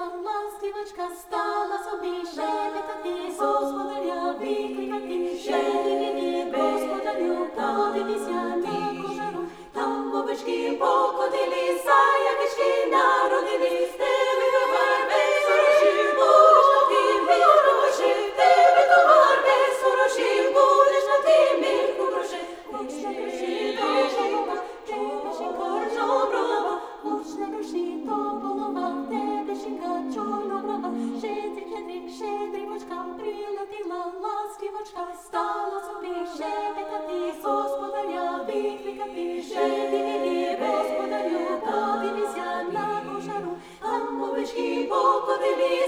ластівочка стала собі шепетати, господаря викликати, шепетати, господарю, подивися на кожару, там овечки покотилися, ягички народились, тебе товар без грошей, будеш на тим мірку грошей, тебе товар без грошей, будеш на тим мірку грошей, лучна гроші, то голова, тебе жінка жоврова, лучна гроші, то голова, тебе жінка чорноброва, щедрівочка прилетіла, ластівочка стала собі шепетати, господаря викликати, шепетати, господарю, подивися на кошару, там овечки покотились.